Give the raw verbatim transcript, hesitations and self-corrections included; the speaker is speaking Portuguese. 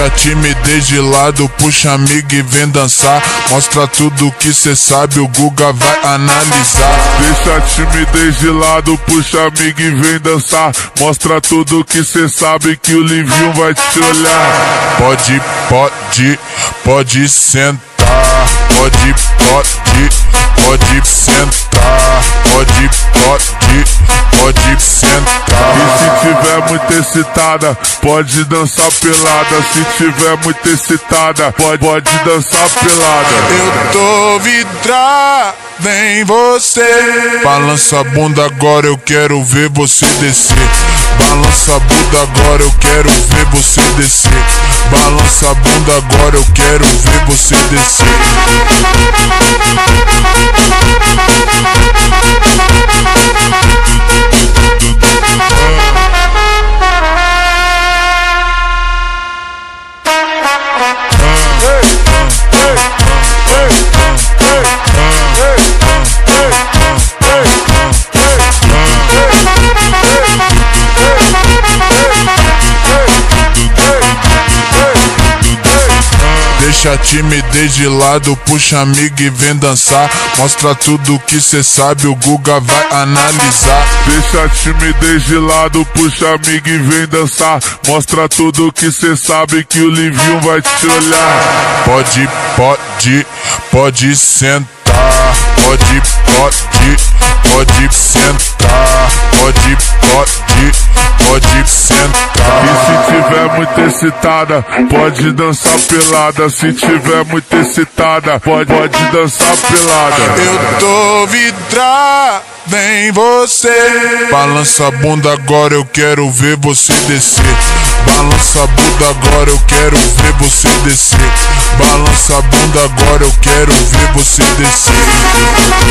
Deixa a timidez de lado, puxa amiga e vem dançar. Mostra tudo que cê sabe, o Guga vai analisar. Deixa a timidez de lado, puxa amiga e vem dançar. Mostra tudo que cê sabe, que o Livinho vai te olhar. Pode, pode, pode sentar. Pode, pode, pode sentar. Pode, pode, pode sentar. E se tiver muito excitada, pode dançar pelada. Se tiver muito excitada, pode, pode dançar pelada. Eu tô vidrado em você. Balança a bunda agora, eu quero ver você descer. Balança a bunda agora, eu quero ver você descer. Balança a bunda agora, eu quero ver você descer. Deixa a timidez de lado, puxa amiga e vem dançar. Mostra tudo que cê sabe, o Guga vai analisar. Deixa a timidez de lado, puxa amiga e vem dançar. Mostra tudo que cê sabe, que o Livinho vai te olhar. Pode, pode, pode sentar. Pode, pode, pode sentar. Pode, pode, pode sentar. E se tiver muito excitada, pode dançar pelada. Se tiver muito excitada, pode, pode dançar pelada. Eu tô vidrado em você. Balança a bunda agora, eu quero ver você descer. Balança a bunda agora, eu quero ver você descer. Balança a bunda agora, eu quero ver você descer.